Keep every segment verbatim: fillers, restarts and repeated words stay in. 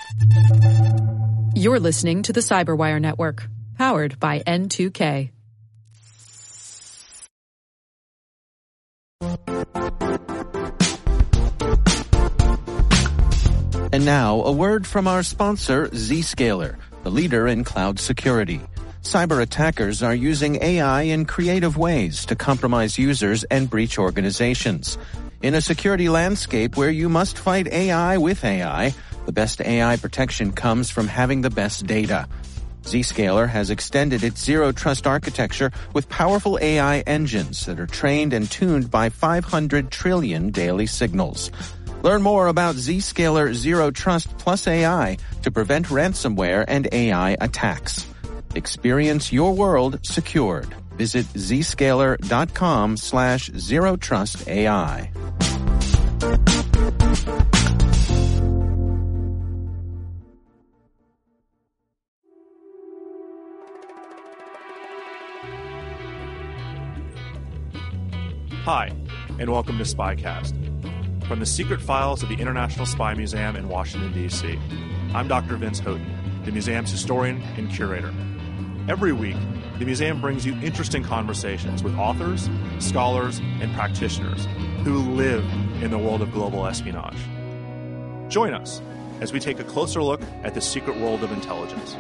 You're listening to the Cyberwire Network, powered by N two K. And now, a word from our sponsor, Zscaler, the leader in cloud security. Cyber attackers are using A I in creative ways to compromise users and breach organizations. In a security landscape where you must fight A I with A I, the best A I protection comes from having the best data. Zscaler has extended its zero trust architecture with powerful A I engines that are trained and tuned by five hundred trillion daily signals. Learn more about Zscaler Zero Trust Plus A I to prevent ransomware and A I attacks. Experience your world secured. Visit zscaler.com slash zero trust AI. Hi, and welcome to Spycast. From the secret files of the International Spy Museum in Washington, D C, I'm Doctor Vince Houghton, the museum's historian and curator. Every week, the museum brings you interesting conversations with authors, scholars, and practitioners who live in the world of global espionage. Join us as we take a closer look at the secret world of intelligence.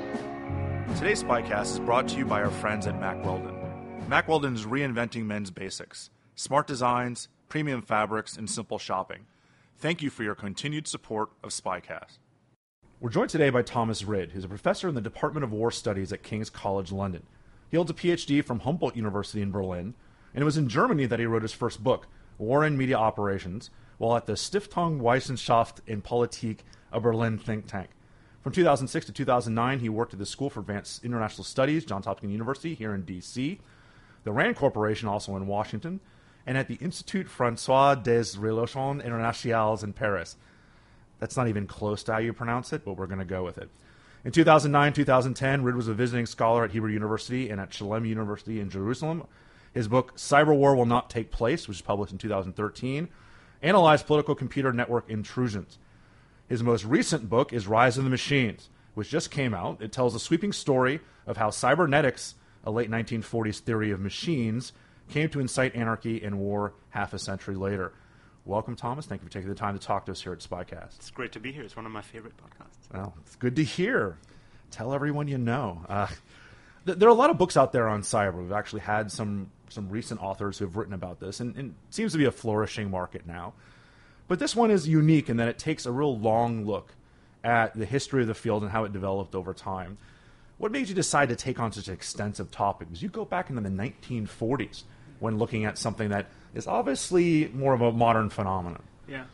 Today's Spycast is brought to you by our friends at Mack Weldon. Mack Weldon is reinventing men's basics, smart designs, premium fabrics, and simple shopping. Thank you for your continued support of Spycast. We're joined today by Thomas Rid, who's a professor in the Department of War Studies at King's College London. He holds a P H D from Humboldt University in Berlin, and it was in Germany that he wrote his first book, War and Media Operations, while at the Stiftung Wissenschaft in Politik, a Berlin think tank. From two thousand six to two thousand nine, he worked at the School for Advanced International Studies, Johns Hopkins University here in D C, the RAND Corporation also in Washington, and at the Institut François des Relations Internationales in Paris. That's not even close to how you pronounce it, but we're going to go with it. In two thousand nine to two thousand ten, Rid was a visiting scholar at Hebrew University and at Shalem University in Jerusalem. His book, Cyber War Will Not Take Place, which was published in two thousand thirteen, analyzed political computer network intrusions. His most recent book is Rise of the Machines, which just came out. It tells a sweeping story of how cybernetics, a late nineteen forties theory of machines, came to incite anarchy and war half a century later. Welcome, Thomas. Thank you for taking the time to talk to us here at Spycast. It's great to be here. It's one of my favorite podcasts. Well, it's good to hear. Tell everyone you know. Uh, th- there are a lot of books out there on cyber. We've actually had some some recent authors who have written about this, and, and it seems to be a flourishing market now. But this one is unique in that it takes a real long look at the history of the field and how it developed over time. What made you decide to take on such an extensive topic? Because you go back into the nineteen forties when looking at something that is obviously more of a modern phenomenon. Yeah.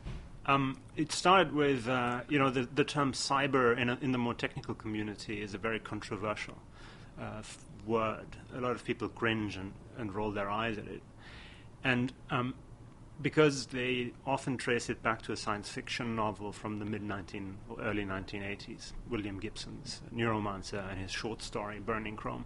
Um, it started with, uh, you know, the, the term cyber in, a, in the more technical community is a very controversial uh, f- word. A lot of people cringe and, and roll their eyes at it. And um, because they often trace it back to a science fiction novel from the mid-nineteen or early nineteen eighties, William Gibson's Neuromancer and his short story, Burning Chrome.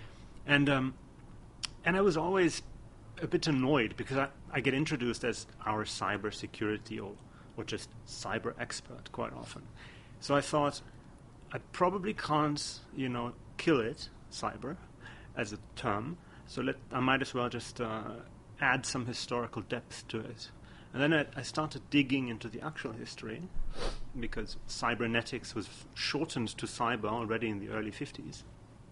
And um, and I was always a bit annoyed because I, I get introduced as our cyber security or, or just cyber expert quite often. So I thought I probably can't, you know, kill it, cyber, as a term. So let I might as well just uh, add some historical depth to it. And then I, I started digging into the actual history because cybernetics was shortened to cyber already in the early fifties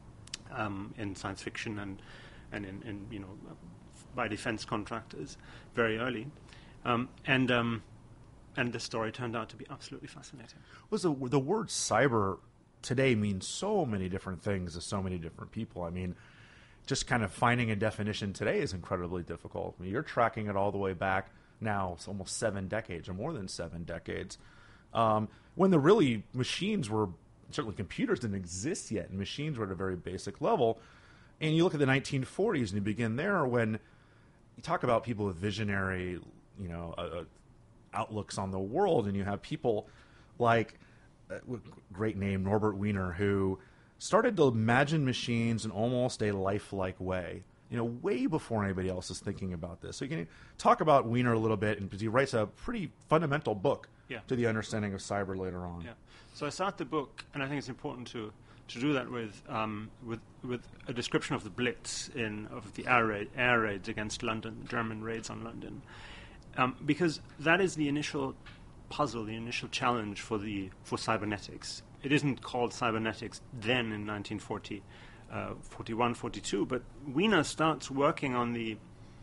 um, in science fiction and and in, in you know by defense contractors very early, um, and um, and the story turned out to be absolutely fascinating. Was the the word cyber today means so many different things to so many different people. I mean, just kind of finding a definition today is incredibly difficult. I mean, you're tracking it all the way back now, it's almost seven decades or more than seven decades, um, when the really machines were certainly computers didn't exist yet, and machines were at a very basic level. And you look at the nineteen forties and you begin there when you talk about people with visionary, you know, uh, outlooks on the world, and you have people like, uh, great name, Norbert Wiener, who started to imagine machines in almost a lifelike way you know, way before anybody else is thinking about this. So you can talk about Wiener a little bit, and because he writes a pretty fundamental book yeah. to the understanding of cyber later on. Yeah. So I start the book, and I think it's important to, to do that with um, with with a description of the Blitz in of the air, raid, air raids against London, German raids on London, um, because that is the initial puzzle, the initial challenge for the for cybernetics. It isn't called cybernetics then in nineteen forty. Uh, forty-one, forty-two, but Wiener starts working on the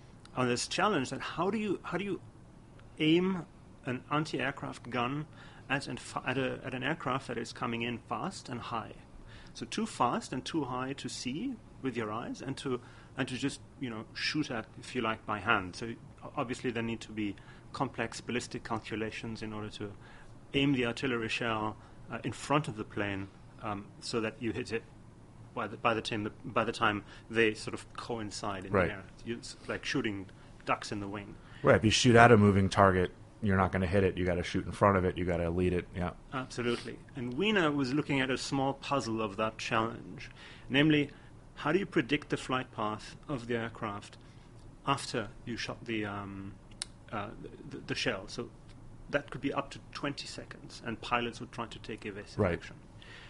on this challenge that how do you how do you aim an anti-aircraft gun at an at, a, at an aircraft that is coming in fast and high, so too fast and too high to see with your eyes, and to and to just you know shoot at, if you like, by hand. So obviously there need to be complex ballistic calculations in order to aim the artillery shell uh, in front of the plane um, so that you hit it By the, by the time the, by the time they sort of coincide in right. the air. It's like shooting ducks in the wing. Right. If you shoot at a moving target, you're not going to hit it. You got to shoot in front of it. You got to lead it. Yeah. Absolutely. And Wiener was looking at a small puzzle of that challenge, namely, how do you predict the flight path of the aircraft after you shot the um, uh, the, the shell? So that could be up to twenty seconds, and pilots would try to take evasive right. action.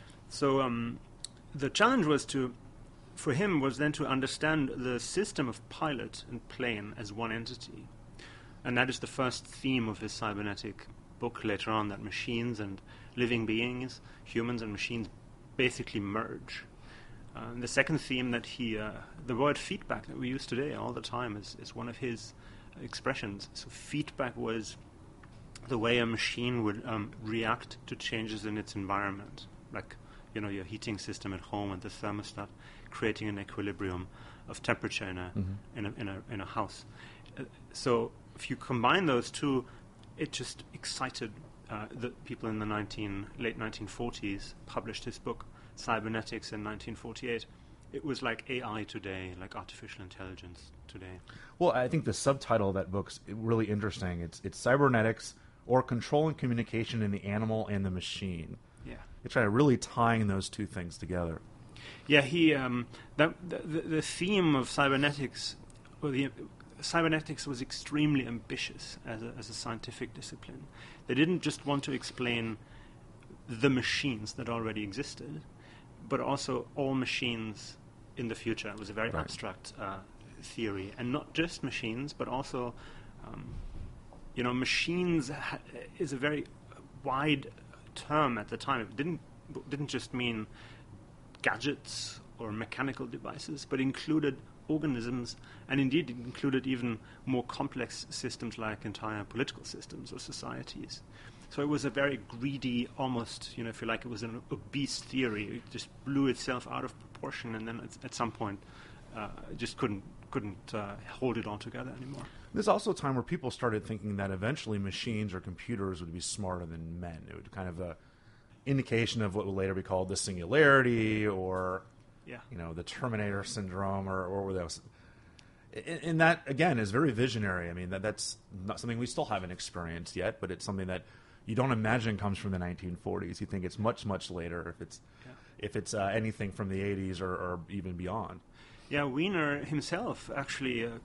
So. Um, The challenge was to, for him, was then to understand the system of pilot and plane as one entity. And that is the first theme of his cybernetic book later on, that machines and living beings, humans and machines, basically merge. Uh, and the second theme that he, uh, the word feedback that we use today all the time is, is one of his expressions. So feedback was the way a machine would um, react to changes in its environment, like you know, your heating system at home and the thermostat, creating an equilibrium of temperature in a mm-hmm. in a in a in a house. Uh, so if you combine those two, it just excited uh, the people in the nineteen late nineteen forties. Published his book Cybernetics in nineteen forty-eight. It was like A I today, like artificial intelligence today. Well, I think the subtitle of that book's really interesting. It's it's Cybernetics, or Control and Communication in the Animal and the Machine. Yeah, it's kind of really tying those two things together. Yeah, he um, that the, the theme of cybernetics, or the cybernetics was extremely ambitious as a, as a scientific discipline. They didn't just want to explain the machines that already existed, but also all machines in the future. It was a very right. abstract uh, theory, and not just machines, but also, um, you know, machines ha- is a very wide term at the time. It didn't didn't just mean gadgets or mechanical devices, but included organisms, and indeed it included even more complex systems like entire political systems or societies. So it was a very greedy, almost, you know, if you like, it was an obese theory. It just blew itself out of proportion, and then at, at some point uh, just couldn't couldn't uh, hold it all together anymore. There's also a time where people started thinking that eventually machines or computers would be smarter than men. It would kind of a indication of what would later be called the singularity, or yeah. you know, the Terminator syndrome, or or what else. And, and that again is very visionary. I mean, that that's not something we still haven't experienced yet, but it's something that you don't imagine comes from the nineteen forties. You think it's much much later, if it's yeah. if it's uh, anything from the eighties or, or even beyond. Yeah, Wiener himself actually uh,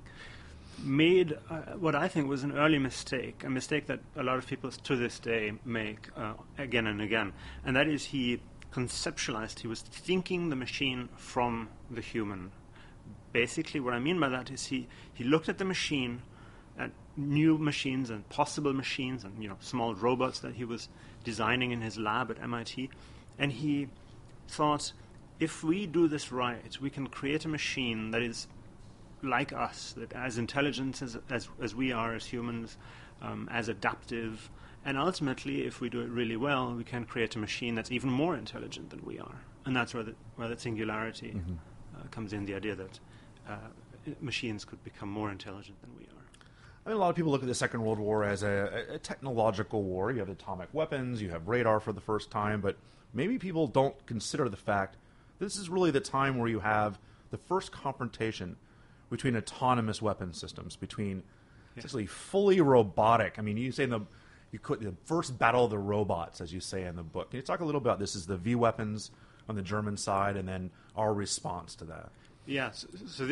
made uh, what I think was an early mistake, a mistake that a lot of people to this day make uh, again and again, and that is he conceptualized, he was thinking the machine from the human. Basically, what I mean by that is he, he looked at the machine, at new machines and possible machines and, you know, small robots that he was designing in his lab at M I T, and he thought, if we do this right, we can create a machine that is like us, that as intelligent as as, as we are as humans, um, as adaptive, and ultimately, if we do it really well, we can create a machine that's even more intelligent than we are. And that's where the, where that singularity mm-hmm. uh, comes in, the idea that uh, machines could become more intelligent than we are. I mean, a lot of people look at the Second World War as a, a technological war. You have atomic weapons, you have radar for the first time, but maybe people don't consider the fact this is really the time where you have the first confrontation between autonomous weapon systems, between yes. essentially fully robotic. I mean, you say in the you could the first battle of the robots, as you say in the book. Can you talk a little about this? Is the V weapons on the German side, and then our response to that? Yeah. So, so this is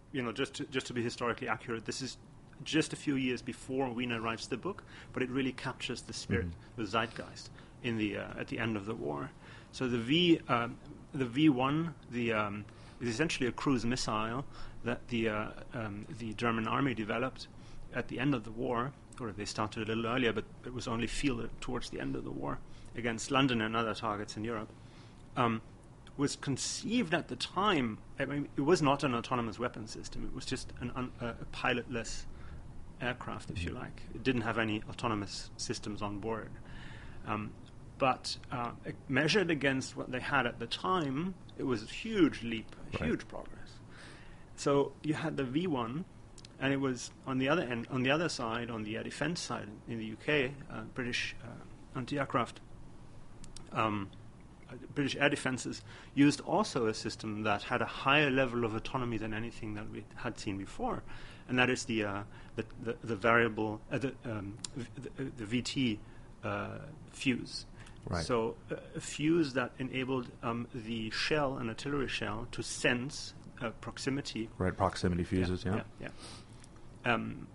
you know, just to, just to be historically accurate, this is just a few years before Wiener writes the book, but it really captures the spirit, mm-hmm. the zeitgeist, in the uh, at the end of the war. So the V, um, the V one, the um, is essentially a cruise missile that the uh, um, the German army developed at the end of the war, or they started a little earlier, but it was only fielded towards the end of the war against London and other targets in Europe. Um, was conceived at the time. I mean, it was not an autonomous weapon system. It was just an un, uh, a pilotless aircraft, if you like. It didn't have any autonomous systems on board. Um, but uh, measured against what they had at the time, it was a huge leap, a right. huge progress. So you had the V one, and it was on the other end, on the other side, on the air defense side in the U K, uh, British uh, anti-aircraft. Um, British air defences used also a system that had a higher level of autonomy than anything that we had seen before, and that is the uh, the, the, the variable uh, the, um, the, the V T uh, fuse. Right. So uh, a fuse that enabled um, the shell, an artillery shell, to sense uh, proximity. Right, proximity fuses. Yeah. Yeah. yeah, yeah. Um,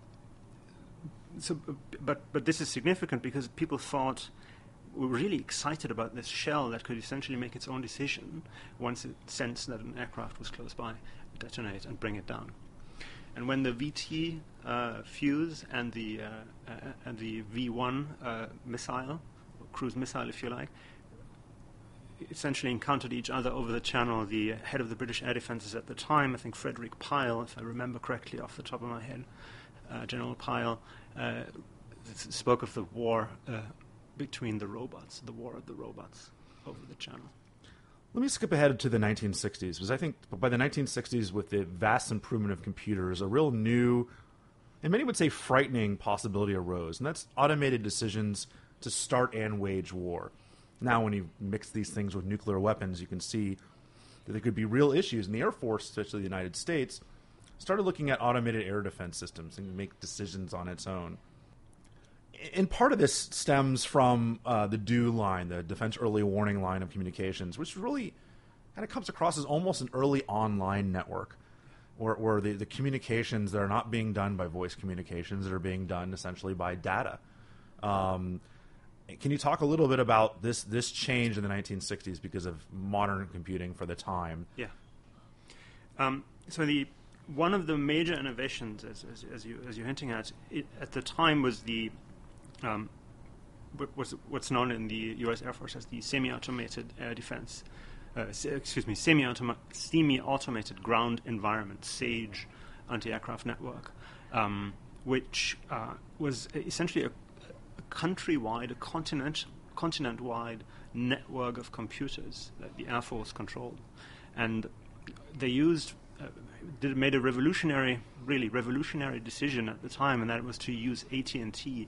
so, but but this is significant because people thought. We were really excited about this shell that could essentially make its own decision once it sensed that an aircraft was close by, detonate and bring it down. And when the V T uh, fuse and the uh, uh, and the V one uh, missile, or cruise missile, if you like, essentially encountered each other over the channel, the head of the British air defences at the time, I think Frederick Pyle, if I remember correctly off the top of my head, uh, General Pyle, uh, spoke of the war. Uh, between the robots, the war of the robots over the channel. Let me skip ahead to the nineteen sixties, because I think by the nineteen sixties, with the vast improvement of computers, a real new, and many would say frightening possibility arose, and that's automated decisions to start and wage war. Now, when you mix these things with nuclear weapons, you can see that there could be real issues, and the Air Force, especially the United States, started looking at automated air defense systems and make decisions on its own. And part of this stems from uh, the D E W line, the Defense Early Warning line of communications, which really kind of comes across as almost an early online network, where, where the, the communications that are not being done by voice communications that are being done essentially by data. Um, can you talk a little bit about this this change in the nineteen sixties because of modern computing for the time? Yeah. Um, so the one of the major innovations, as, as, as, you, as you're hinting at, it, at the time was the Um, was what's known in the U S Air Force as the semi-automated air defense, uh, se- excuse me, semi-automa- semi-automated ground environment, SAGE anti-aircraft network, um, which uh, was essentially a, a countrywide, a continent, continent-wide network of computers that the Air Force controlled, and they used. Uh, did made a revolutionary, really revolutionary decision at the time, and that was to use A T and T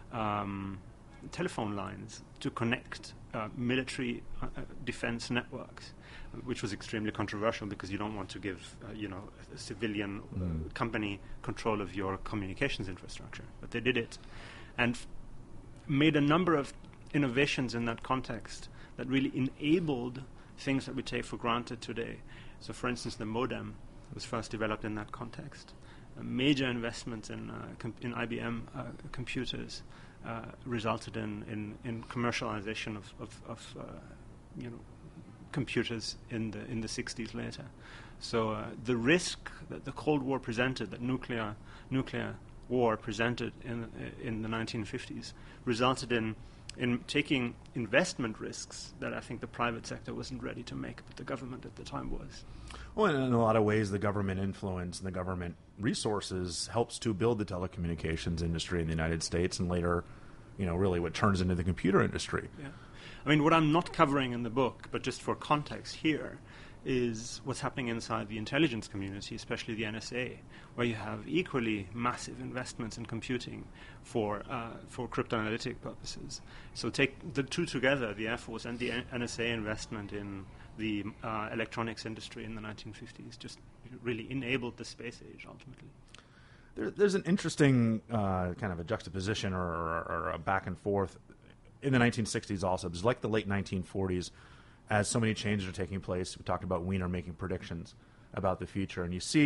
Um, telephone lines to connect uh, military uh, defense networks, which was extremely controversial because you don't want to give, uh, you know, a civilian uh, mm. company control of your communications infrastructure. But they did it, and f- made a number of innovations in that context that really enabled things that we take for granted today. So, for instance, the modem was first developed in that context. A major investments in uh, com- in I B M uh, computers uh, resulted in, in, in commercialization of, of, of uh, you know computers in the in the sixties later. So uh, the risk that the Cold War presented, that nuclear nuclear war presented in in the nineteen fifties, resulted in in taking investment risks that I think the private sector wasn't ready to make, but the government at the time was. Well, in a lot of ways, the government influence and the government resources helps to build the telecommunications industry in the United States, and later, you know, really what turns into the computer industry. Yeah. I mean, what I'm not covering in the book, but just for context here, is what's happening inside the intelligence community, especially the N S A, where you have equally massive investments in computing for uh, for cryptanalytic purposes. So take the two together, the Air Force and the N S A investment in the uh, electronics industry in the nineteen fifties, just really enabled the space age ultimately. There, there's an interesting uh, kind of a juxtaposition or, or, or a back and forth in the nineteen sixties also. It was like the late nineteen forties. As so many changes are taking place, we talked about Wiener making predictions about the future, and you see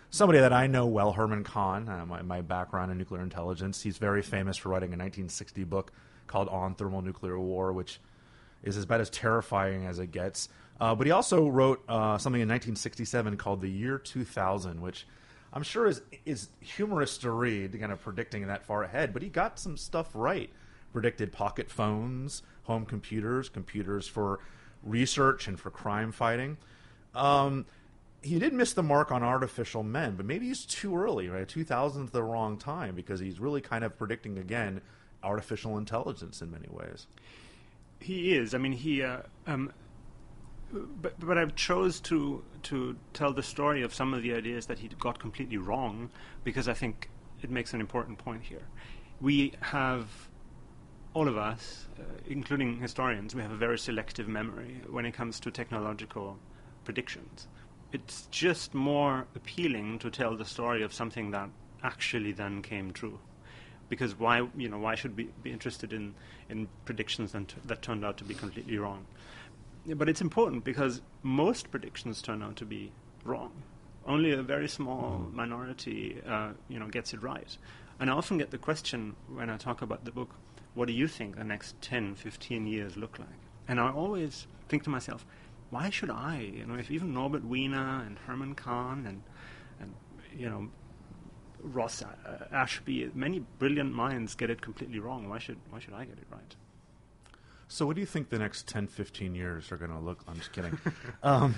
somebody that I know well, Herman Kahn, uh, my, my background in nuclear intelligence. He's very famous for writing a nineteen sixty book called On Thermonuclear War, which is about as terrifying as it gets. Uh, but he also wrote uh, something in nineteen sixty-seven called The Year two thousand, which I'm sure is is humorous to read, kind of predicting that far ahead. But he got some stuff right. Predicted pocket phones, home computers, computers for research and for crime fighting. Um, he did miss the mark on artificial men, but maybe he's too early, right? two thousand is the wrong time because he's really kind of predicting, again, artificial intelligence in many ways. He is. I mean, he... Uh, um, but but I've chose to to tell the story of some of the ideas that he got completely wrong because I think it makes an important point here. We have... all of us, uh, including historians, we have a very selective memory when it comes to technological predictions. It's just more appealing to tell the story of something that actually then came true. Because why, you know, why should we be interested in, in predictions that, that turned out to be completely wrong? But it's important because most predictions turn out to be wrong. Only a very small mm. minority, uh, you know, gets it right. And I often get the question when I talk about the book, what do you think the next ten, fifteen years look like? And I always think to myself, why should I? You know, if even Norbert Wiener and Herman Kahn and, and you know, Ross uh, Ashby, many brilliant minds get it completely wrong. Why should why should I get it right? So what do you think the next ten, fifteen years are going to look? I'm just kidding. um,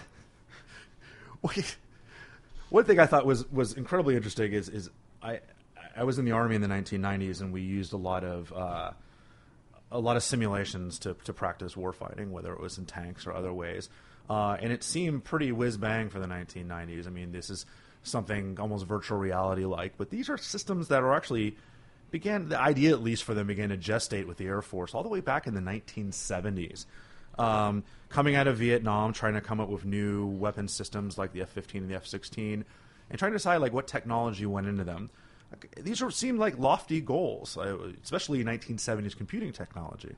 wait, one thing I thought was, was incredibly interesting is is I I was in the Army in the nineteen nineties, and we used a lot of uh, a lot of simulations to to practice warfighting, whether it was in tanks or other ways. Uh, and it seemed pretty whiz-bang for the nineteen nineties. I mean, this is something almost virtual reality-like, but these are systems that are actually began, the idea at least for them began to gestate with the Air Force all the way back in the nineteen seventies. Um, coming out of Vietnam, trying to come up with new weapon systems like the F fifteen and the F sixteen, and trying to decide like what technology went into them. These are, seem like lofty goals, especially in nineteen seventies computing technology.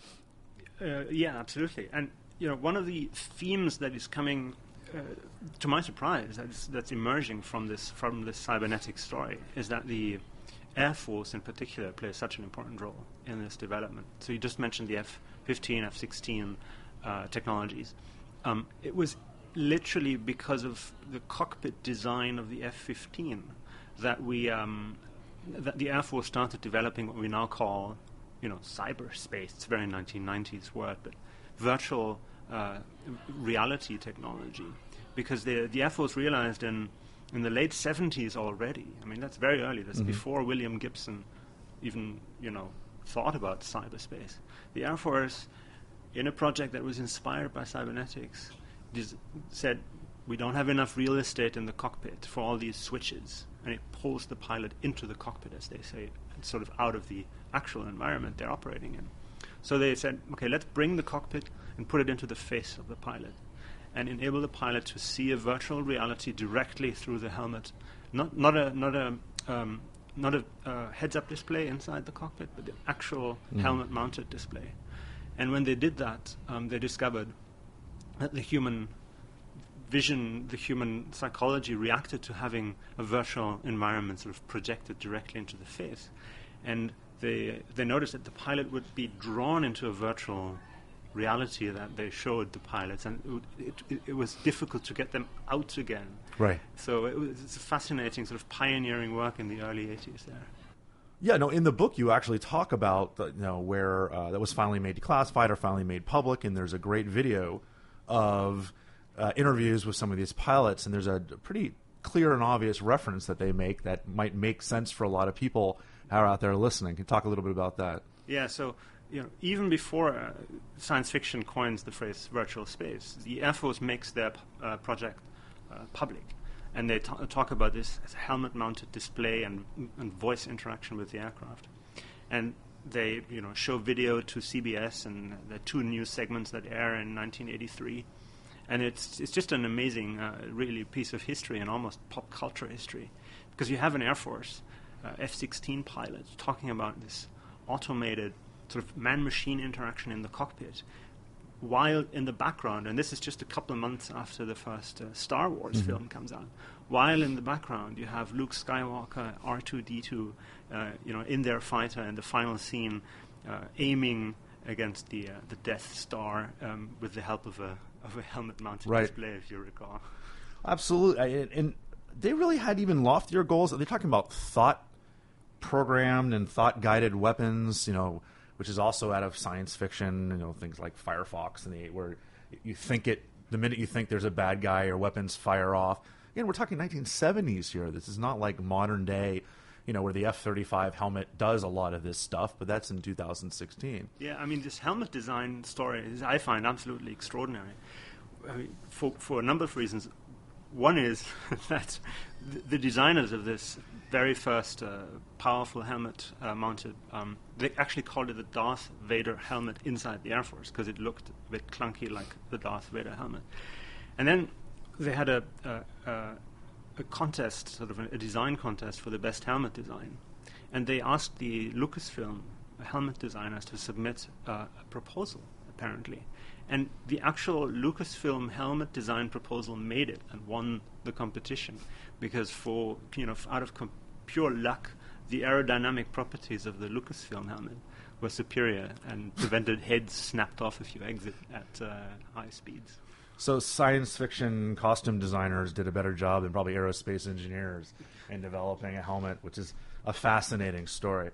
Uh, yeah, absolutely. And you know, one of the themes that is coming, uh, to my surprise, that's, that's emerging from this from this cybernetic story is that the Air Force, in particular, plays such an important role in this development. So you just mentioned the F fifteen, F sixteen uh, technologies. Um, it was literally because of the cockpit design of the F fifteen that we um, that the Air Force started developing what we now call, you know, cyberspace. It's a very nineteen nineties word, but virtual uh, reality technology. Because the the Air Force realized in in the late seventies already. I mean, that's very early. That's mm-hmm. before William Gibson even, you know, thought about cyberspace. The Air Force, in a project that was inspired by cybernetics, dis- said, we don't have enough real estate in the cockpit for all these switches. And it pulls the pilot into the cockpit, as they say, sort of out of the actual environment they're operating in. So they said, okay, let's bring the cockpit and put it into the face of the pilot and enable the pilot to see a virtual reality directly through the helmet. Not not a not a um, not a uh, heads-up display inside the cockpit, but the actual mm. helmet-mounted display. And when they did that, um, they discovered that the human vision, the human psychology reacted to having a virtual environment sort of projected directly into the face. And they they noticed that the pilot would be drawn into a virtual reality that they showed the pilots, and it, it, it was difficult to get them out again. Right. So it was it's a fascinating sort of pioneering work in the early eighties there. Yeah, no, in the book you actually talk about the, you know, where uh, that was finally made declassified or finally made public, and there's a great video of uh, interviews with some of these pilots, and there's a pretty clear and obvious reference that they make that might make sense for a lot of people who are out there listening. Can you talk a little bit about that? Yeah, so you know, even before uh, science fiction coins the phrase virtual space, the Air Force makes their p- uh, project uh, public. And they t- talk about this as a helmet-mounted display and, and voice interaction with the aircraft. And they, you know, show video to C B S, and the two news segments that air in nineteen eighty-three. And it's it's just an amazing, uh, really piece of history and almost pop culture history, because you have an Air Force uh, F sixteen pilot talking about this automated sort of man-machine interaction in the cockpit, while in the background, and this is just a couple of months after the first uh, Star Wars Mm-hmm. film comes out, while in the background you have Luke Skywalker, R two D two, uh, you know, in their fighter in the final scene, uh, aiming against the uh, the Death Star um, with the help of a of a helmet-mounted Right. display, if you recall. Absolutely, I- and, and they really had even loftier goals. They're talking about thought-programmed and thought-guided weapons, you know, which is also out of science fiction. You know, things like Firefox and the where you think it the minute you think there's a bad guy, or weapons fire off. Again, we're talking nineteen seventies here. This is not like modern day, you know, where the F thirty-five helmet does a lot of this stuff. But that's in two thousand sixteen. Yeah, I mean, this helmet design story is, I find, absolutely extraordinary. I mean, for for a number of reasons. One is that the, the designers of this very first uh, powerful helmet uh, mounted, um, they actually called it the Darth Vader helmet inside the Air Force because it looked a bit clunky like the Darth Vader helmet. And then they had a, a, a, a contest, sort of a, a design contest for the best helmet design. And they asked the Lucasfilm helmet designers to submit uh, a proposal, apparently. And the actual Lucasfilm helmet design proposal made it and won the competition because, for you know, f- out of com- pure luck, the aerodynamic properties of the Lucasfilm helmet were superior and prevented heads snapped off if you exit at uh, high speeds. So science fiction costume designers did a better job than probably aerospace engineers in developing a helmet, which is a fascinating story.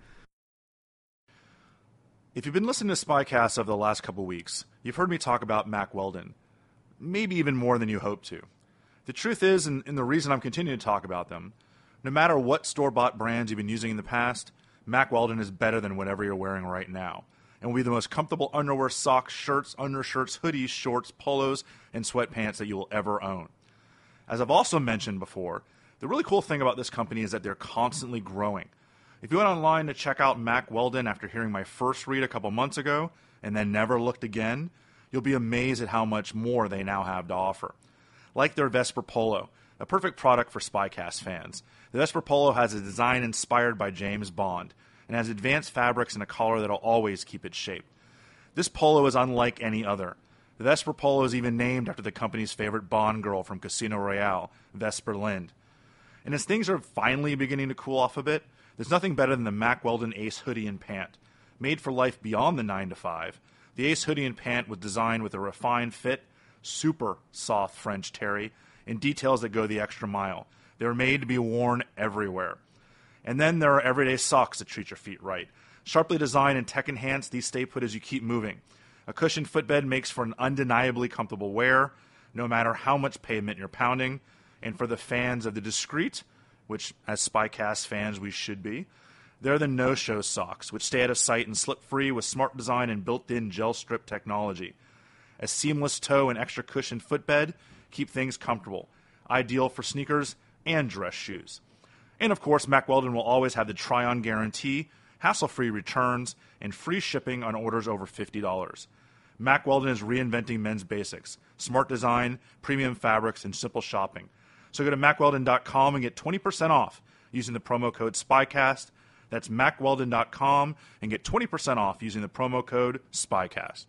If you've been listening to Spycast over the last couple of weeks, you've heard me talk about Mack Weldon, maybe even more than you hoped to. The truth is, and, and the reason I'm continuing to talk about them, no matter what store-bought brands you've been using in the past, Mack Weldon is better than whatever you're wearing right now, and will be the most comfortable underwear, socks, shirts, undershirts, hoodies, shorts, polos, and sweatpants that you will ever own. As I've also mentioned before, the really cool thing about this company is that they're constantly growing. If you went online to check out Mack Weldon after hearing my first read a couple months ago and then never looked again, you'll be amazed at how much more they now have to offer. Like their Vesper Polo, a perfect product for Spycast fans. The Vesper Polo has a design inspired by James Bond and has advanced fabrics and a collar that'll always keep its shape. This polo is unlike any other. The Vesper Polo is even named after the company's favorite Bond girl from Casino Royale, Vesper Lynd. And as things are finally beginning to cool off a bit, there's nothing better than the Mack Weldon Ace hoodie and pant. Made for life beyond the nine to five, the Ace hoodie and pant was designed with a refined fit, super soft French terry, and details that go the extra mile. They're made to be worn everywhere. And then there are everyday socks that treat your feet right. Sharply designed and tech-enhanced, these stay put as you keep moving. A cushioned footbed makes for an undeniably comfortable wear, no matter how much pavement you're pounding. And for the fans of the discreet, which as Spycast fans we should be, they're the no-show socks, which stay out of sight and slip free with smart design and built-in gel strip technology. A seamless toe and extra cushioned footbed keep things comfortable, ideal for sneakers and dress shoes. And of course, Mack Weldon will always have the try-on guarantee, hassle-free returns, and free shipping on orders over fifty dollars. Mack Weldon is reinventing men's basics, smart design, premium fabrics, and simple shopping. So go to mack weldon dot com and get twenty percent off using the promo code SPYCAST. That's mack weldon dot com and get twenty percent off using the promo code SPYCAST.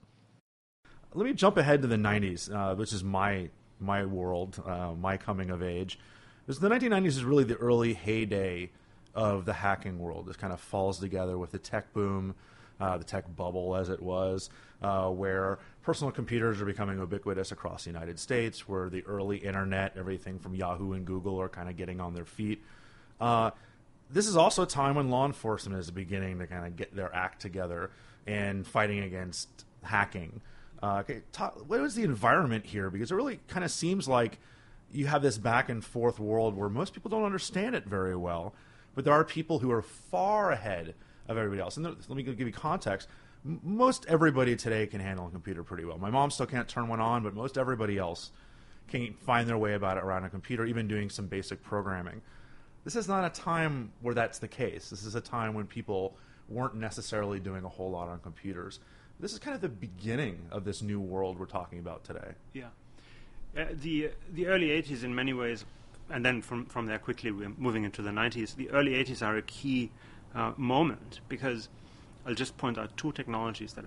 Let me jump ahead to the nineties, uh, which is my my world, uh, my coming of age. Because the nineteen nineties is really the early heyday of the hacking world. This kind of falls together with the tech boom, uh, the tech bubble as it was, uh, where personal computers are becoming ubiquitous across the United States, where the early internet, everything from Yahoo and Google are kind of getting on their feet. Uh, this is also a time when law enforcement is beginning to kind of get their act together and fighting against hacking. Uh, okay, talk, what is the environment here? Because it really kind of seems like you have this back and forth world where most people don't understand it very well, but there are people who are far ahead of everybody else. And there, let me give you context. M- most everybody today can handle a computer pretty well. My mom still can't turn one on, but most everybody else can find their way about it around a computer, even doing some basic programming. This is not a time where that's the case. This is a time when people weren't necessarily doing a whole lot on computers. This is kind of the beginning of this new world we're talking about today. Yeah. Uh, the the early eighties in many ways, and then from, from there quickly we're moving into the nineties, the early eighties are a key uh, moment because I'll just point out two technologies that are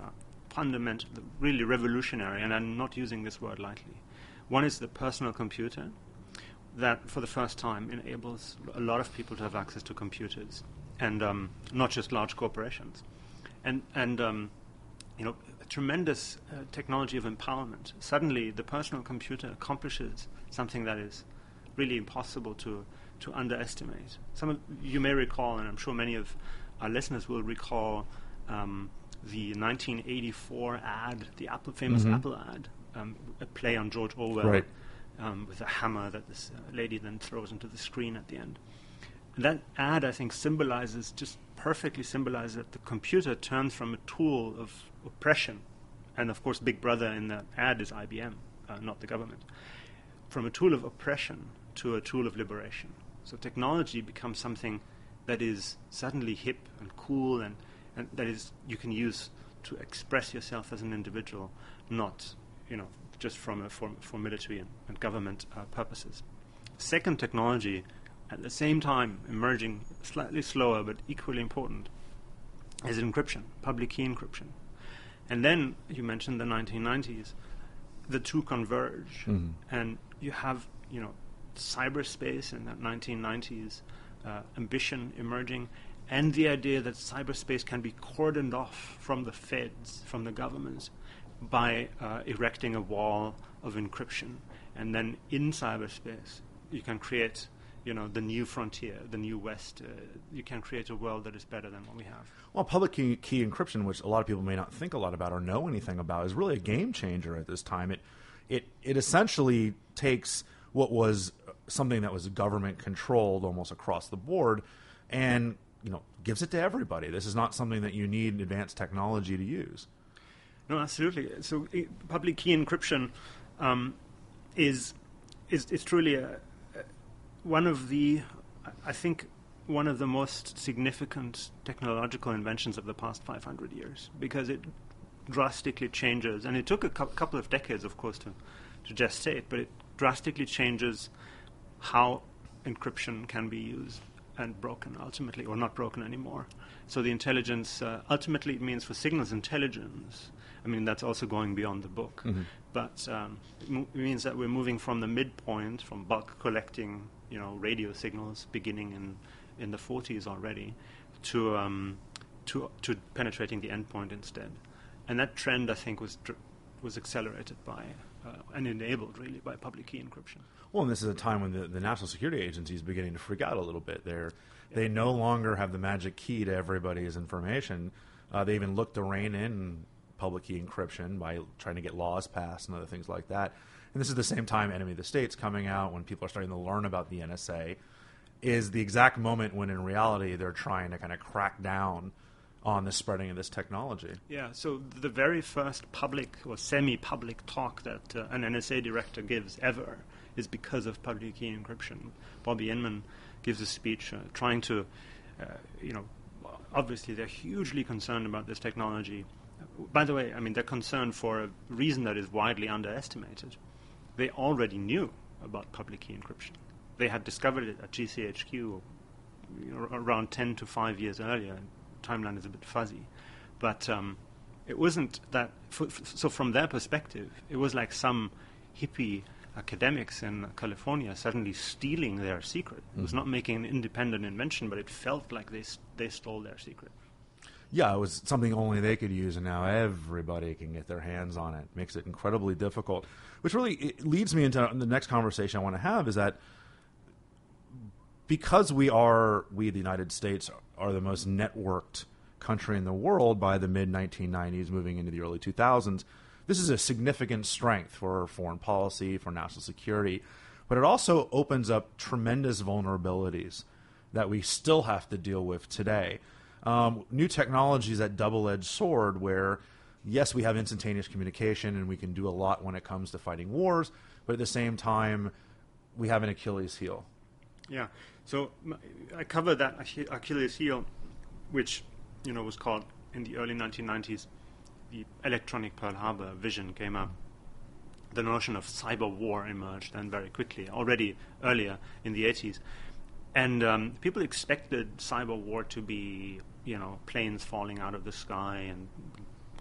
fundamental, really revolutionary, and I'm not using this word lightly. One is the personal computer that, for the first time, enables a lot of people to have access to computers, and um, not just large corporations. And, and um, you know, a tremendous uh, technology of empowerment. Suddenly, the personal computer accomplishes something that is really impossible to, to underestimate. Some of you may recall, and I'm sure many of our listeners will recall, um, the nineteen eighty-four ad, the Apple, famous mm-hmm. Apple ad, um, a play on George Orwell, right. um, with a hammer that this uh, lady then throws into the screen at the end. And that ad, I think, symbolizes, just perfectly symbolizes that the computer turns from a tool of oppression, and of course Big Brother in that ad is I B M, uh, not the government, from a tool of oppression to a tool of liberation. So technology becomes something that is suddenly hip and cool, and, and that is you can use to express yourself as an individual, not, you know, just from a, for, for military and, and government uh, purposes. Second technology, at the same time emerging slightly slower but equally important, is encryption, public key encryption. And then you mentioned the nineteen nineties, the two converge, mm-hmm. and you have, you know, cyberspace in that nineteen nineties uh, ambition emerging, and the idea that cyberspace can be cordoned off from the feds, from the governments, by uh, erecting a wall of encryption. And then in cyberspace, you can create, you know, the new frontier, the new West. Uh, you can create a world that is better than what we have. Well, public key, key encryption, which a lot of people may not think a lot about or know anything about, is really a game changer at this time. It, it, it essentially takes what was something that was government controlled almost across the board, and, you know, gives it to everybody. This is not something that you need advanced technology to use. No, absolutely. So, I, public key encryption um, is is is truly a, a, one of the, I think, one of the most significant technological inventions of the past five hundred years, because it drastically changes, and it took a cu- couple of decades, of course, to to gestate, but it drastically changes how encryption can be used and broken ultimately, or not broken anymore. So the intelligence, uh, ultimately it means for signals intelligence. I mean, that's also going beyond the book. Mm-hmm. But um, it, mo- it means that we're moving from the midpoint, from bulk collecting, you know, radio signals beginning in, in the forties already, to, um, to, to penetrating the endpoint instead. And that trend, I think, was dr- was accelerated by uh, and enabled, really, by public key encryption. Well, and this is a time when the, the National Security Agency is beginning to freak out a little bit. They're, they no longer have the magic key to everybody's information. Uh, they even look to rein in public key encryption by trying to get laws passed and other things like that. And this is the same time Enemy of the State's coming out, when people are starting to learn about the N S A, is the exact moment when in reality they're trying to kind of crack down on the spreading of this technology. Yeah, so the very first public or semi-public talk that uh, an N S A director gives ever is because of public key encryption. Bobby Inman gives a speech uh, trying to, uh, you know, obviously they're hugely concerned about this technology. By the way, I mean, they're concerned for a reason that is widely underestimated. They already knew about public key encryption. They had discovered it at G C H Q, you know, around ten to five years earlier. Timeline is a bit fuzzy. But um, it wasn't that... F- f- so from their perspective, it was like some hippie academics in California suddenly stealing their secret. It was not making an independent invention, but it felt like they st- they stole their secret. Yeah, it was something only they could use, and now everybody can get their hands on it. Makes it incredibly difficult. Which really it leads me into the next conversation I want to have, is that because we are, we the United States, are the most networked country in the world by the mid nineteen nineties, moving into the early two thousands, this is a significant strength for foreign policy, for national security, but it also opens up tremendous vulnerabilities that we still have to deal with today. Um, new technology is that double-edged sword where, yes, we have instantaneous communication and we can do a lot when it comes to fighting wars, but at the same time, we have an Achilles heel. Yeah, so I covered that Achilles heel, which, you know, was called in the early nineteen nineties, the electronic Pearl Harbor vision came up. The notion of cyber war emerged, and very quickly, already earlier in the eighties. And um, people expected cyber war to be, you know, planes falling out of the sky and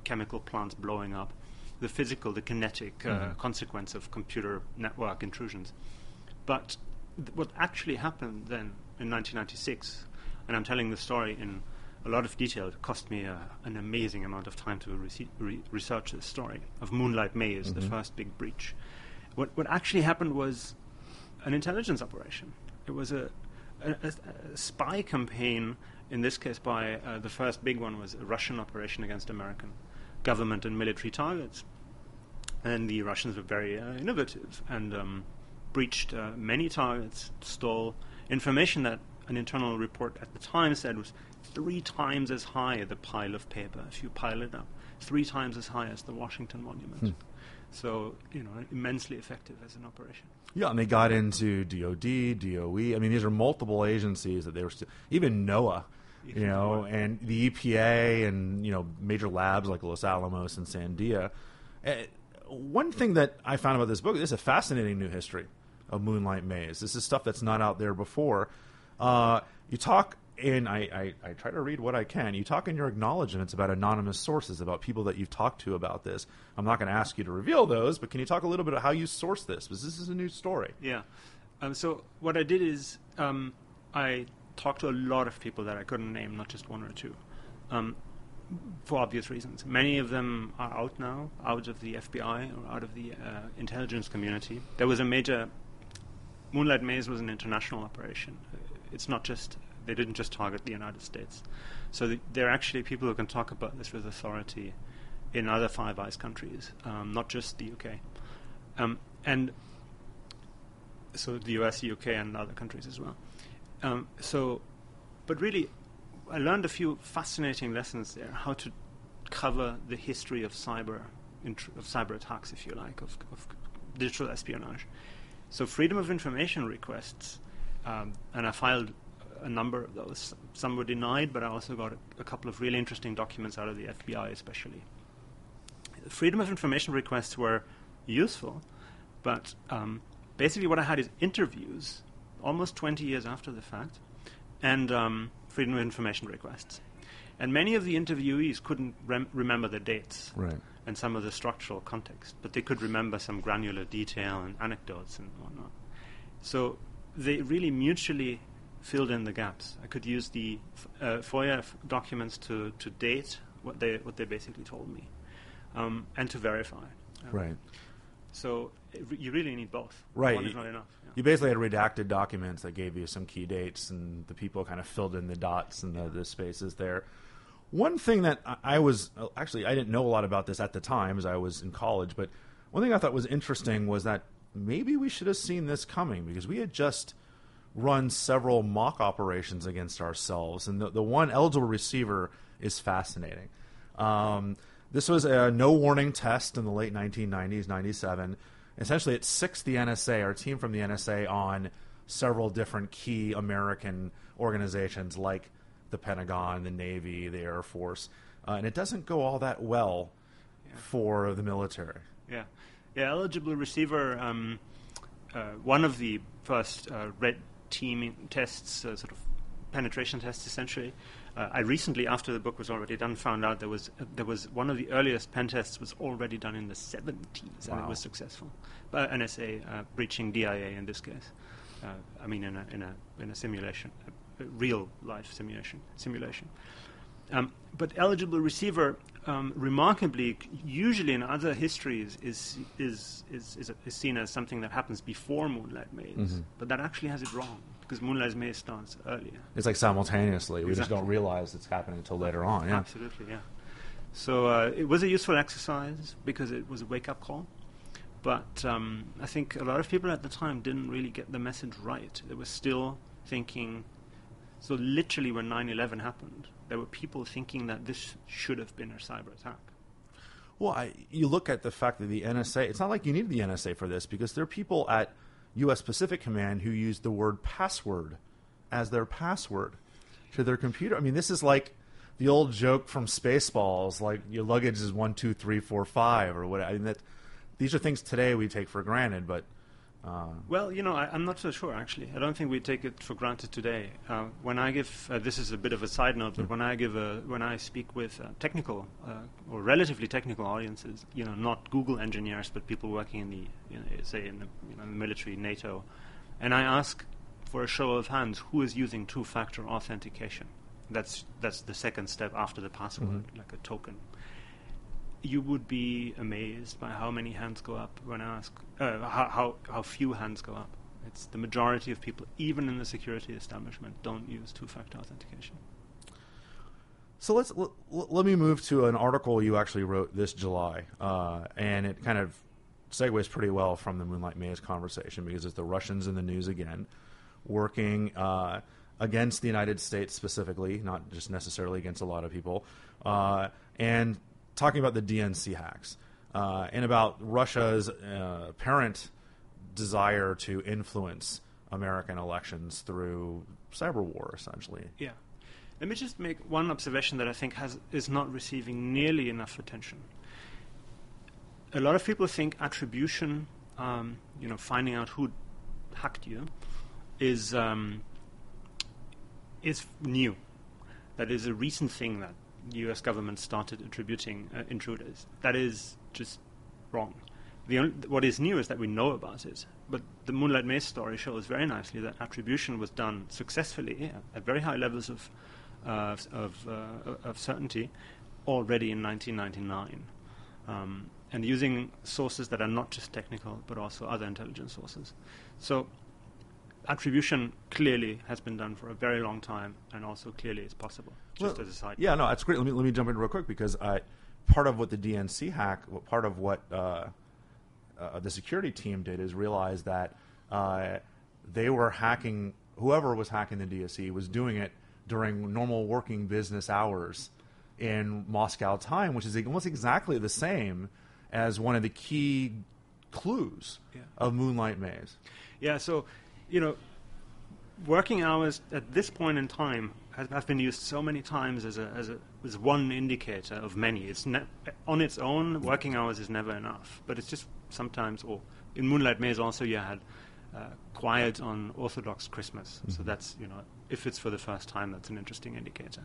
chemical plants blowing up, the physical, the kinetic uh, Mm-hmm. consequence of computer network intrusions. But th- what actually happened then in nineteen ninety-six, and I'm telling the story in a lot of detail, it cost me uh, an amazing amount of time to rece- re- research this story, of Moonlight Maze, Mm-hmm. the first big breach. What, what actually happened was an intelligence operation. It was a, a, a, a spy campaign, in this case by, uh, the first big one was a Russian operation against American government and military targets. And the Russians were very uh, innovative and um, breached uh, many targets, stole information that an internal report at the time said was three times as high, the pile of paper, if you pile it up, three times as high as the Washington Monument. Hmm. So, you know, immensely effective as an operation. Yeah, and they got into D O D, D O E. I mean, these are multiple agencies that they were still, even NOAA, you know, and the E P A and, you know, major labs like Los Alamos and Sandia. Uh, one thing that I found about this book, this is a fascinating new history of Moonlight Maze. This is stuff that's not out there before. Uh, you talk, and I, I, I try to read what I can. You talk in your acknowledgments about anonymous sources, about people that you've talked to about this. I'm not going to ask you to reveal those, but can you talk a little bit about how you source this? Because this is a new story. Yeah. Um, so what I did is um, I talked to a lot of people that I couldn't name, not just one or two, um, for obvious reasons. Many of them are out now, out of the F B I or out of the uh, intelligence community. There was a major... Moonlight Maze was an international operation. It's not just... They didn't just target the United States. So the, there are actually people who can talk about this with authority in other Five Eyes countries, um, not just the U K. Um, and so the U S, U K, and other countries as well. Um, so, but really, I learned a few fascinating lessons there, how to cover the history of cyber, int- of cyber attacks, if you like, of, of digital espionage. So freedom of information requests, um, and I filed a number of those. Some were denied, but I also got a, a couple of really interesting documents out of the F B I especially. Freedom of information requests were useful, but um, basically what I had is interviews, almost twenty years after the fact, and um, freedom of information requests. And many of the interviewees couldn't rem- remember the dates Right. and some of the structural context, but they could remember some granular detail and anecdotes and whatnot. So they really mutually filled in the gaps. I could use the uh, FOIA f- documents to, to date what they what they basically told me, um, and to verify. Um, Right. So it re- you really need both. Right. One is not enough. Yeah. You basically had redacted documents that gave you some key dates, and the people kind of filled in the dots and the, the spaces there. One thing that I, I was actually I didn't know a lot about this at the time, as I was in college, but one thing I thought was interesting was that maybe we should have seen this coming, because we had just run several mock operations against ourselves, and the, the one eligible receiver is fascinating. Um, this was a no warning test in the late nineteen nineties, ninety-seven. Essentially, it sixed the N S A, our team from the N S A, on several different key American organizations like the Pentagon, the Navy, the Air Force, uh, and it doesn't go all that well Yeah. for the military. Yeah, yeah. Eligible receiver. Um, uh, one of the first uh, red team tests, uh, sort of penetration tests, essentially. Uh, I recently, after the book was already done, found out there was uh, there was one of the earliest pen tests was already done in the seventies, and Wow. it was successful. Uh, N S A uh, breaching D I A in this case. Uh, I mean, in a in a in a simulation, a, a real life simulation simulation. Um, but eligible receiver, um, remarkably, c- usually in other histories, is is, is is is seen as something that happens before Moonlight Maze. Mhm. But that actually has it wrong, because Moonlight Maze starts earlier. It's like simultaneously. We just Exactly. don't realize it's happening until later on. Yeah. Absolutely, yeah. So uh, it was a useful exercise because it was a wake-up call. But um, I think a lot of people at the time didn't really get the message right. They were still thinking... So literally when nine eleven happened, there were people thinking that this should have been a cyber attack. Well, I, you look at the fact that the N S A, it's not like you need the N S A for this, because there are people at U S Pacific Command who use the word password as their password to their computer. I mean, this is like the old joke from Spaceballs, like your luggage is one, two, three, four, five, or what. I mean, that these are things today we take for granted, but Uh, well, you know, I, I'm not so sure, actually. I don't think we take it for granted today. Uh, when I give, uh, this is a bit of a side note, but mm. when I give a, when I speak with uh, technical uh, or relatively technical audiences, you know, not Google engineers, but people working in the, you know, say in the, you know, the military, NATO, and I ask for a show of hands, who is using two-factor authentication? That's that's the second step after the password, mm-hmm. like a token. You would be amazed by how many hands go up when I ask, uh, how, how how few hands go up. It's the majority of people, even in the security establishment, don't use two-factor authentication. So let's l- l- let me move to an article you actually wrote this July, uh, and it kind of segues pretty well from the Moonlight Maze conversation because it's the Russians in the news again, working uh, against the United States specifically, not just necessarily against a lot of people, uh, and talking about the D N C hacks uh, and about Russia's uh, apparent desire to influence American elections through cyber war, essentially. Yeah. Let me just make one observation that I think has is not receiving nearly enough attention. A lot of people think attribution, um, you know, finding out who hacked you, is um, is new. That is a recent thing that the U S government started attributing uh, intruders. That is just wrong. The only, what is new is that we know about it. But the Moonlight Maze story shows very nicely that attribution was done successfully yeah, at very high levels of uh, of, uh, of certainty already in nineteen ninety-nine, um, and using sources that are not just technical but also other intelligence sources. So attribution clearly has been done for a very long time, and also clearly is possible. Just well, as a side. Yeah, no, that's great. Let me let me jump in real quick because I, part of what the D N C hack, part of what uh, uh, the security team did is realize that uh, they were hacking. Whoever was hacking the D S C was doing it during normal working business hours in Moscow time, which is almost exactly the same as one of the key clues yeah. of Moonlight Maze. Yeah. So, you know, working hours at this point in time have, have been used so many times as a as a as one indicator of many. It's ne- on its own, working hours is never enough, but it's just sometimes. Or in Moonlight Maze also, you had uh, quiet on Orthodox Christmas, mm-hmm. so that's, you know, if it's for the first time, that's an interesting indicator.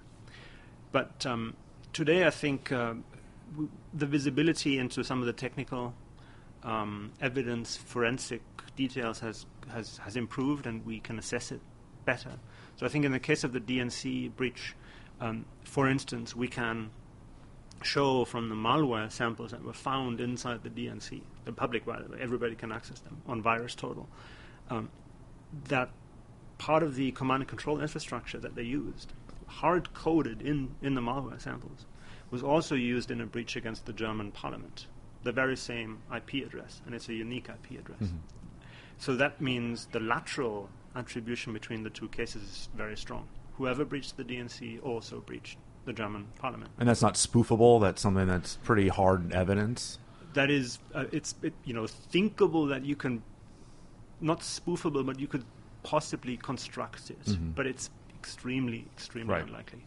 But um, today, I think uh, w- the visibility into some of the technical um, evidence, forensic details has, has has improved, and we can assess it better. So I think in the case of the D N C breach, um, for instance, we can show from the malware samples that were found inside the D N C, the public, by the way, everybody can access them on VirusTotal, um, that part of the command and control infrastructure that they used, hard-coded in, in the malware samples, was also used in a breach against the German parliament, the very same I P address, and it's a unique I P address. Mm-hmm. So that means the lateral attribution between the two cases is very strong. Whoever breached the D N C also breached the German parliament. And that's not spoofable? That's something that's pretty hard evidence? That is, uh, it's it, you know, thinkable that you can, not spoofable, but you could possibly construct it. Mm-hmm. But it's extremely, extremely right. unlikely.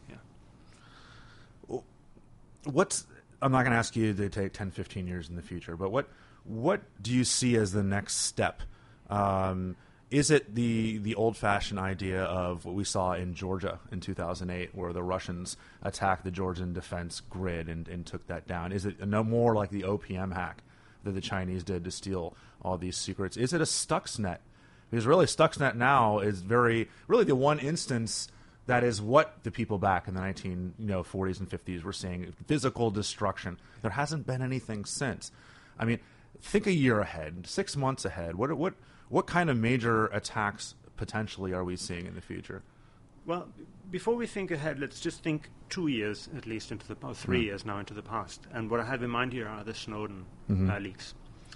Yeah. What's, I'm not going to ask you to take ten, fifteen years in the future, but what what do you see as the next step? Um, is it the the old-fashioned idea of what we saw in Georgia in two thousand eight, where the Russians attacked the Georgian defense grid and, and took that down? Is it no more like the O P M hack that the Chinese did to steal all these secrets? Is it a Stuxnet? Because really, Stuxnet now is very really the one instance that is what the people back in the nineteen you know forties and fifties were seeing: physical destruction. There hasn't been anything since. I mean, think a year ahead, six months ahead. What what what kind of major attacks potentially are we seeing in the future? Well, before we think ahead, let's just think two years at least into the, or three mm. years now into the past. And what I have in mind here are the Snowden mm-hmm. uh, leaks.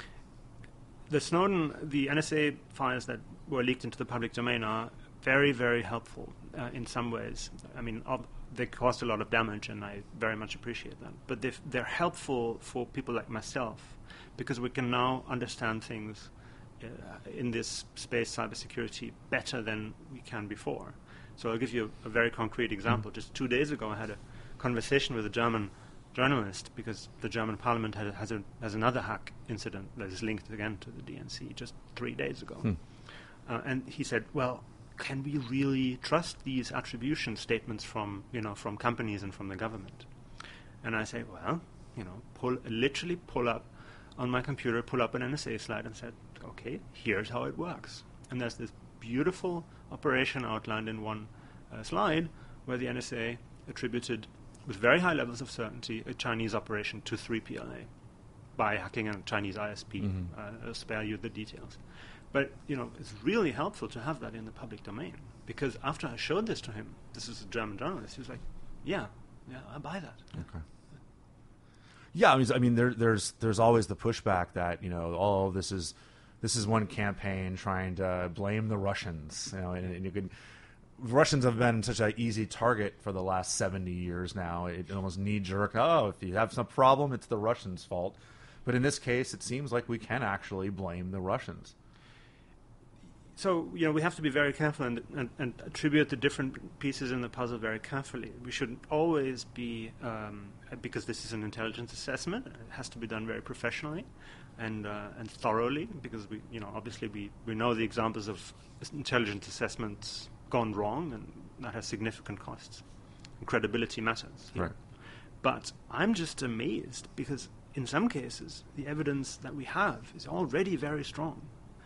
The Snowden, the N S A files that were leaked into the public domain are very, very helpful uh, in some ways. I mean, ob- they caused a lot of damage, and I very much appreciate that. But they've, they're helpful for people like myself, because we can now understand things uh, in this space, cybersecurity, better than we can before. So I'll give you a, a very concrete example. Mm. Just two days ago, I had a conversation with a German journalist because the German parliament had, has, a, has another hack incident that is linked again to the D N C just three days ago. Hmm. Uh, and he said, well, can we really trust these attribution statements from, you know, from companies and from the government? And I say, well, you know, pull, literally pull up on my computer, pull up an N S A slide and said, okay, here's how it works. And there's this beautiful operation outlined in one uh, slide where the N S A attributed, with very high levels of certainty, a Chinese operation to three P L A by hacking a Chinese I S P. Mm-hmm. uh, I'll spare you the details. But, you know, it's really helpful to have that in the public domain, because after I showed this to him, this is a German journalist, he was like, yeah, yeah, I buy that. Okay. Yeah, I mean, I mean there, there's there's always the pushback that, you know, oh, this is this is one campaign trying to blame the Russians, you know, and, and you could. Russians have been such an easy target for the last seventy years now. It almost knee-jerk, oh, if you have some problem, it's the Russians' fault. But in this case, it seems like we can actually blame the Russians. So, you know, we have to be very careful and, and, and attribute the different pieces in the puzzle very carefully. We shouldn't always be, um, because this is an intelligence assessment, it has to be done very professionally and uh, and thoroughly, because we, you know, obviously we, we know the examples of intelligence assessments gone wrong, and that has significant costs. And credibility matters. Right. But I'm just amazed because in some cases the evidence that we have is already very strong.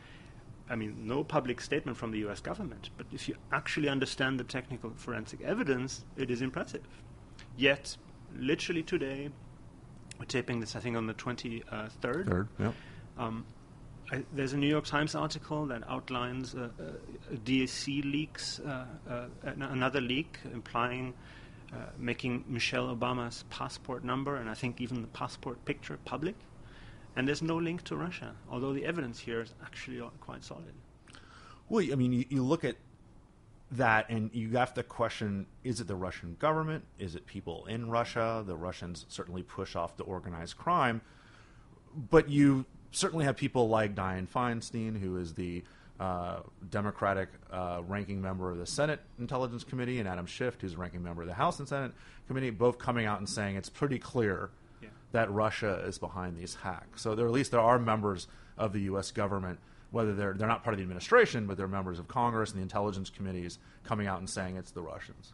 I mean, no public statement from the U S government, but if you actually understand the technical forensic evidence, it is impressive. Yet, literally today, we're taping this, I think, on the twenty-third. Third, yeah. Um, I, there's a New York Times article that outlines uh, uh, D S C leaks, uh, uh, an- another leak implying uh, making Michelle Obama's passport number and I think even the passport picture public. And there's no link to Russia, although the evidence here is actually quite solid. Well, I mean, you, you look at that and you have to question, is it the Russian government? Is it people in Russia? The Russians certainly push off the organized crime. But you certainly have people like Dianne Feinstein, who is the uh, Democratic uh, ranking member of the Senate Intelligence Committee, and Adam Schiff, who's a ranking member of the House and Senate Committee, both coming out and saying it's pretty clear that Russia is behind these hacks. So there, at least there are members of the U S government, whether they're they're not part of the administration, but they're members of Congress and the intelligence committees, coming out and saying it's the Russians.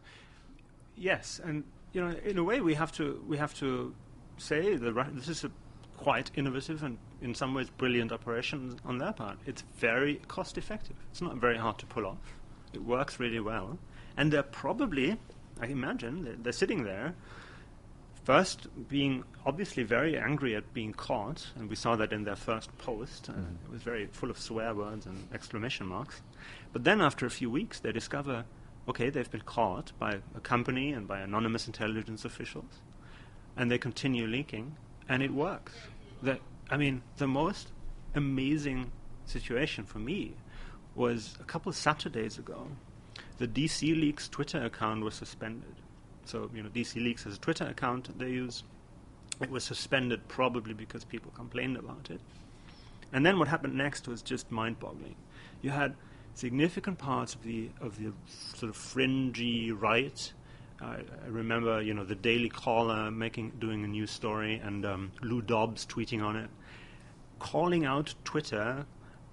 Yes, and you know, in a way, we have to we have to say that Ru- this is a quite innovative and in some ways brilliant operation on their part. It's very cost effective. It's not very hard to pull off. It works really well, and they're probably, I imagine, they're, they're sitting there. First, being obviously very angry at being caught, and we saw that in their first post. Uh, mm-hmm. It was very full of swear words and exclamation marks. But then after a few weeks, they discover, okay, they've been caught by a company and by anonymous intelligence officials, and they continue leaking, and it works. The, I mean, the most amazing situation for me was a couple of Saturdays ago, the D C Leaks Twitter account was suspended. So, you know, D C Leaks has a Twitter account that they use. It was suspended probably because people complained about it. And then what happened next was just mind-boggling. You had significant parts of the of the sort of fringy right. Uh, I remember, you know, the Daily Caller making doing a news story and um, Lou Dobbs tweeting on it, calling out Twitter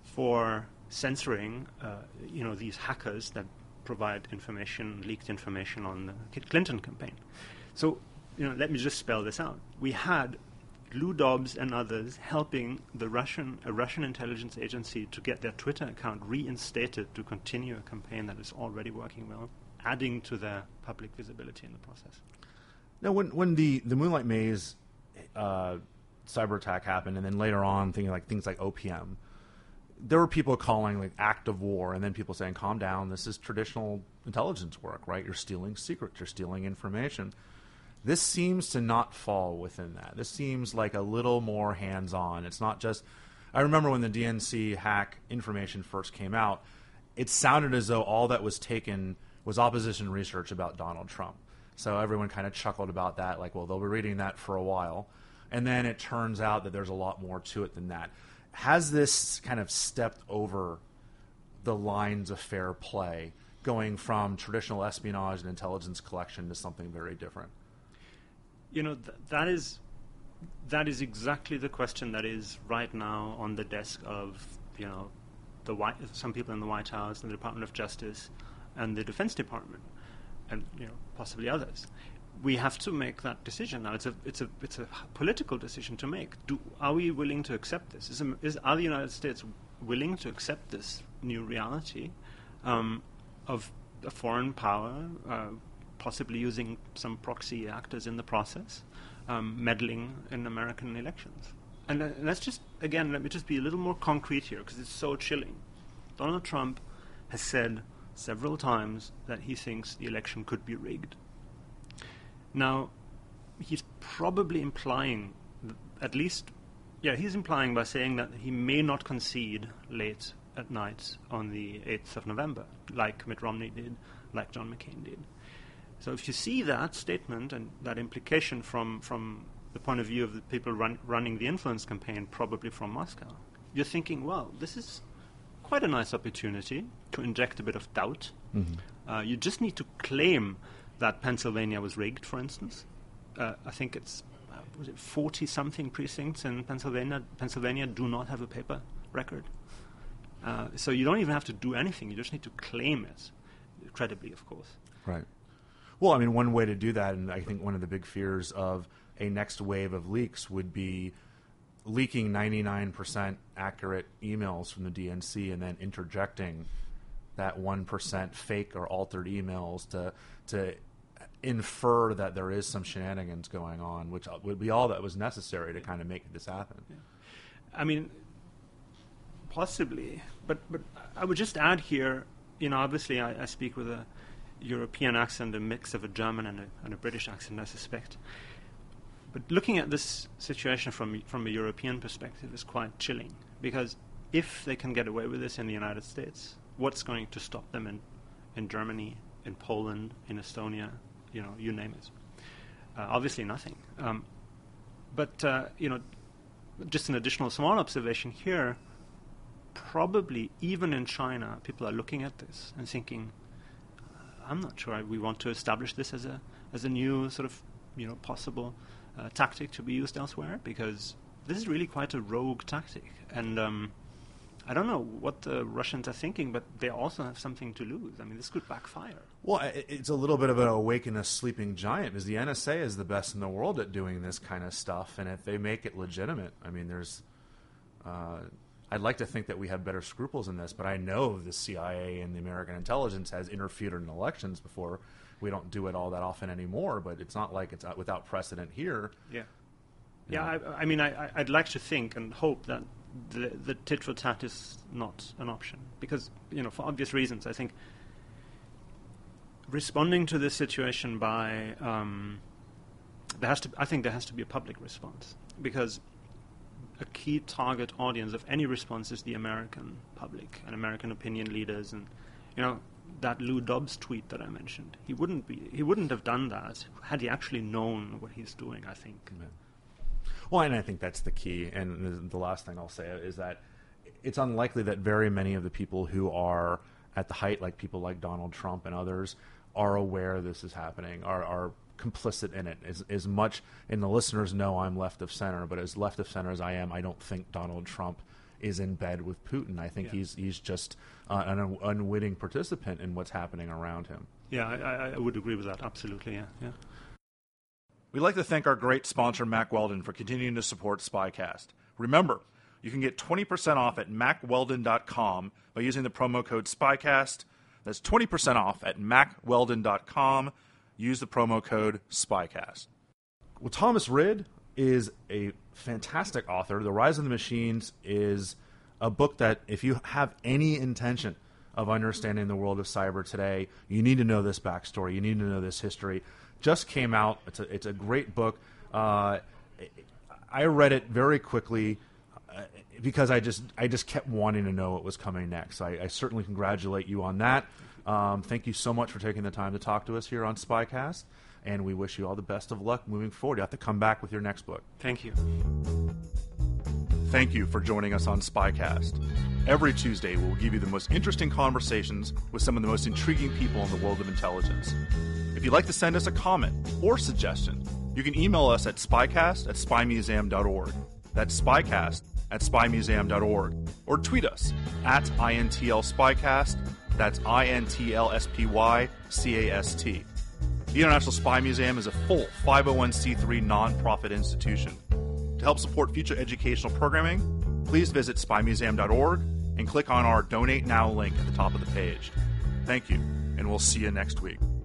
for censoring, uh, you know, these hackers that provide information, leaked information on the Clinton campaign. So, you know, let me just spell this out. We had Lou Dobbs and others helping the Russian, a Russian intelligence agency to get their Twitter account reinstated to continue a campaign that is already working well, adding to their public visibility in the process. Now, when when the, the Moonlight Maze uh, cyber attack happened, and then later on, thinking like things like O P M, there were people calling like act of war, and then people saying, calm down, this is traditional intelligence work, right? You're stealing secrets, you're stealing information. This seems to not fall within that. This seems like a little more hands-on. It's not just, I remember when the D N C hack information first came out, it sounded as though all that was taken was opposition research about Donald Trump. So everyone kind of chuckled about that, like, well, they'll be reading that for a while. And then it turns out that there's a lot more to it than that. Has this kind of stepped over the lines of fair play, going from traditional espionage and intelligence collection to something very different? You know, th- that is that is exactly the question that is right now on the desk of, you know, the White, some people in the White House and the Department of Justice and the Defense Department, and, you know, possibly others. We have to make that decision now. It's a it's a it's a political decision to make. Do are we willing to accept this? Is, is are the United States willing to accept this new reality um, of a foreign power, uh, possibly using some proxy actors in the process, um, meddling in American elections? And uh, let's just, again, let me just be a little more concrete here, because it's so chilling. Donald Trump has said several times that he thinks the election could be rigged. Now, he's probably implying, th- at least, yeah, he's implying by saying that he may not concede late at night on the eighth of November, like Mitt Romney did, like John McCain did. So if you see that statement and that implication from, from the point of view of the people run, running the influence campaign, probably from Moscow, you're thinking, well, this is quite a nice opportunity to inject a bit of doubt. Mm-hmm. Uh, you just need to claim that Pennsylvania was rigged, for instance. Uh, I think it's uh, was it forty-something precincts in Pennsylvania. Pennsylvania do not have a paper record. Uh, so you don't even have to do anything. You just need to claim it, credibly, of course. Right. Well, I mean, one way to do that, and I think one of the big fears of a next wave of leaks would be leaking ninety-nine percent accurate emails from the D N C and then interjecting that one percent fake or altered emails to to infer that there is some shenanigans going on, which would be all that was necessary to kind of make this happen. Yeah. I mean, possibly, but but I would just add here, you know, obviously I, I speak with a European accent, a mix of a German and a, and a British accent, I suspect. But looking at this situation from from a European perspective is quite chilling, because if they can get away with this in the United States, what's going to stop them in, in Germany, in Poland, in Estonia, you know, you name it? Uh, obviously nothing. Um, but, uh, you know, just an additional small observation here, probably even in China, people are looking at this and thinking, I'm not sure we want to establish this as a as a new sort of, you know, possible uh, tactic to be used elsewhere, because this is really quite a rogue tactic. And um, I don't know what the Russians are thinking, but they also have something to lose. I mean, this could backfire. Well, it's a little bit of an awaken a sleeping giant, because the N S A is the best in the world at doing this kind of stuff, and if they make it legitimate, I mean, there's... Uh, I'd like to think that we have better scruples in this, but I know the C I A and the American intelligence has interfered in elections before. We don't do it all that often anymore, but it's not like it's without precedent here. Yeah. Yeah, I, I mean, I, I'd like to think and hope that the, the tit for tat is not an option, because, you know, for obvious reasons, I think responding to this situation by um, there has to, I think there has to be a public response, because a key target audience of any response is the American public and American opinion leaders. And, you know, that Lou Dobbs tweet that I mentioned, he wouldn't be he wouldn't have done that had he actually known what he's doing, I think. Yeah. Well, and I think that's the key. And the last thing I'll say is that it's unlikely that very many of the people who are at the height, like people like Donald Trump and others, are aware this is happening, are are complicit in it. As, as much, and the listeners know I'm left of center, but as left of center as I am, I don't think Donald Trump is in bed with Putin. I think yeah. he's he's just uh, an un- unwitting participant in what's happening around him. Yeah, I, I would agree with that. Absolutely, yeah. yeah. We'd like to thank our great sponsor, Mack Weldon, for continuing to support SpyCast. Remember, you can get twenty percent off at mack weldon dot com by using the promo code SpyCast. That's twenty percent off at mack weldon dot com. Use the promo code SpyCast. Well, Thomas Rid is a fantastic author. The Rise of the Machines is a book that, if you have any intention of understanding the world of cyber today, you need to know this backstory. You need to know this history. Just came out. It's a, it's a great book. Uh, I read it very quickly uh, because I just I just kept wanting to know what was coming next. So I, I certainly congratulate you on that. Um, thank you so much for taking the time to talk to us here on SpyCast, and we wish you all the best of luck moving forward. You have to come back with your next book. Thank you. Thank you for joining us on SpyCast. Every Tuesday, we'll give you the most interesting conversations with some of the most intriguing people in the world of intelligence. If you'd like to send us a comment or suggestion, You can email us at spycast at spy museum dot org. That's spycast at spy museum dot org. Or tweet us at I N T L Spycast. That's I N T L S P Y C A S T. The International Spy Museum is a full five oh one c three nonprofit institution. To help support future educational programming, please visit spy museum dot org and click on our Donate Now link at the top of the page. Thank you, and we'll see you next week.